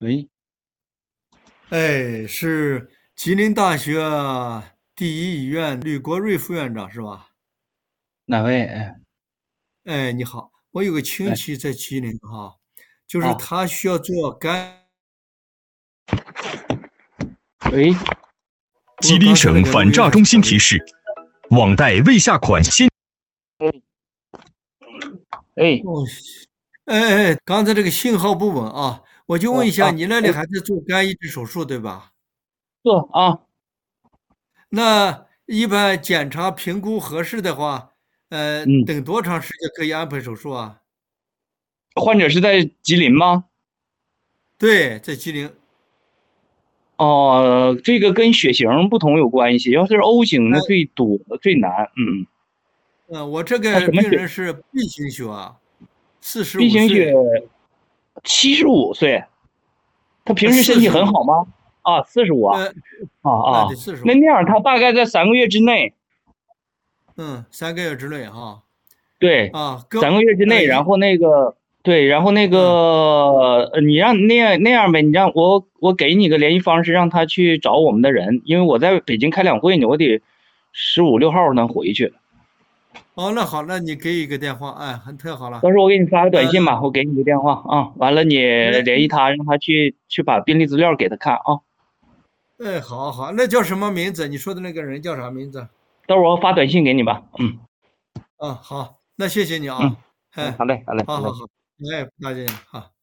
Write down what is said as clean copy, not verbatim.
喂， 哎，是吉林大学第一医院吕国瑞副院长是吧？ 哪位？哎哎，你好，我有个亲哎， 戚在吉林哈，就是啊， 他需要做肝， 喂， 不过吉林刚才那省个录音上反诈中响了一下。 心提示：网贷未下款先。 哎， 哦，哎，刚才这个信号不稳啊，我就问一下，你那里哎， 还在做肝移植手术对吧？ 坐啊， 那一般检查评估合适的话， 嗯， 等多长时间可以安排手术啊？ 患者是在吉林吗？ 对，在吉林。 哦，这个跟血型不同有关系，要是 O 型的哎， 最多最难， 我这个病他什么血人是 B 型血啊，四十 ？B 型血， 五岁， 75岁，他平时身体四十五， 很好吗？啊，45啊， 呃， 啊啊， 得45， 那样他大概在3个月之内， 3个月之内哈， 对， 跟三个月之内，然后那个，对，然后那个， 嗯， 你让那样呗，你让我给你个联系方式，让他去找我们的人，因为我在北京开两会呢，我得15、6号能回去。 哦，那好，那你给一个电话，哎，太好了， 到时候我给你发个呃， 短信吧，我给你个电话啊，完了你联系他，让他去把病历资料给他看啊， 好好，那叫什么名字？你说的那个人叫啥名字？ 到时候我发短信给你吧， 好，那谢谢你嗯， 啊，哎， 好嘞，好嘞，好嘞。 好好好，哎，不大谢，好。